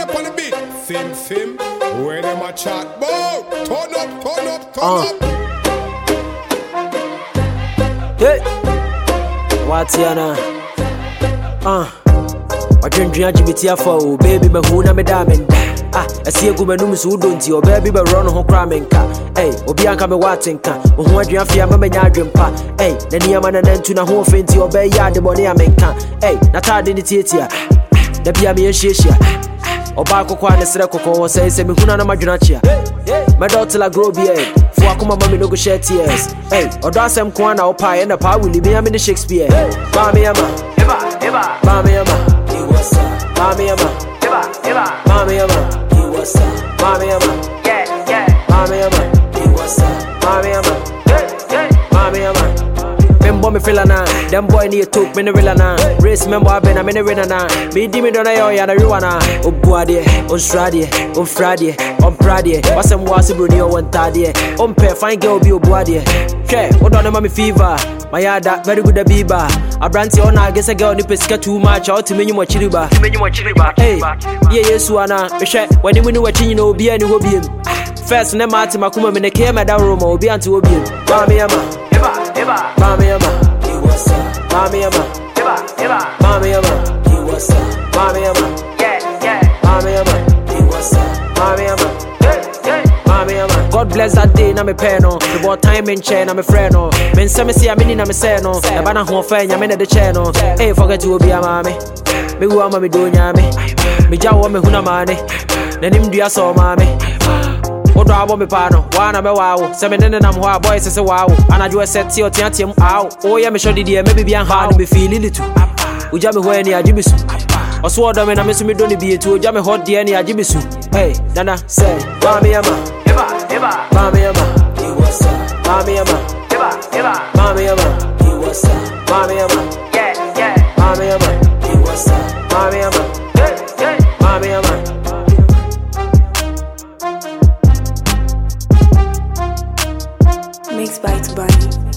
up on the beat. Sim, where them a chat about? Turn up. Hey, what's yana? I drink LGBT for baby, but who na me diamond. I see a good man who don't you, baby, but run home cramming car. Hey, Obianca me watching car. Who want you fear my yard pa? Hey, the near man and then to na home faint your bay yard the money I make car. Hey, not hard in the theatre. The Piami and Shishia. Obako Kwan is Rekoko says, and Mikuna Majunachia. My daughter la grow beard. For Akuma Mammy no go shed tears. Hey, or Dasam Kwana or Pie and the Pie will be in the Shakespeare. Bamiama, Bamiama, Bamiama, Bamiama. Mamiama, yeah, Mamiama. Membo me feel na, them boy need talk me no real na. Race member I been a me winner na. Me di me don't know ya na riwana. Obuade, on Strade, on Friday, on Prade. What's some was Bruni or one tadie? On pair fine girl be Obuade. Che, what on mommy fever? My yada very good at Biba. A brandy on I guess a girl nip is too much out to me more chiliba. Hey, yes, Wana, when you know you know be any hobby. First, never matter my kuma in the care, my down room will be unto Obi. Bamiama, Bamiama, Bamiama, Bamiama, Bamiama, yeah, Bamiama. God bless that day, na me pen no. The boy time in chain, na me friend no. Men say me see a mini na me say no. The bana ho fan, ya me na the chain no. Hey, forget to be a mommy. Me who am me do nyame. Me jawo me huna mane. Na nim dua so mommy. Odo abo me pa no. Wa na me wow. Se me nene nam ho boy say wow. Anajo set your tiatem aw. Oh yeah me show di me be an hard me feel little. Uja me ho ani ajibisu. Oso odo me na me so me do ni bi etu. Uja me hot di ani ajibisu. Hey, nana say, Bamiama. Bamiama, Bamiama, Bamiama, Bamiama, yeah, Bamiama, Bamiama, Bamiama. Mixed by Tubani.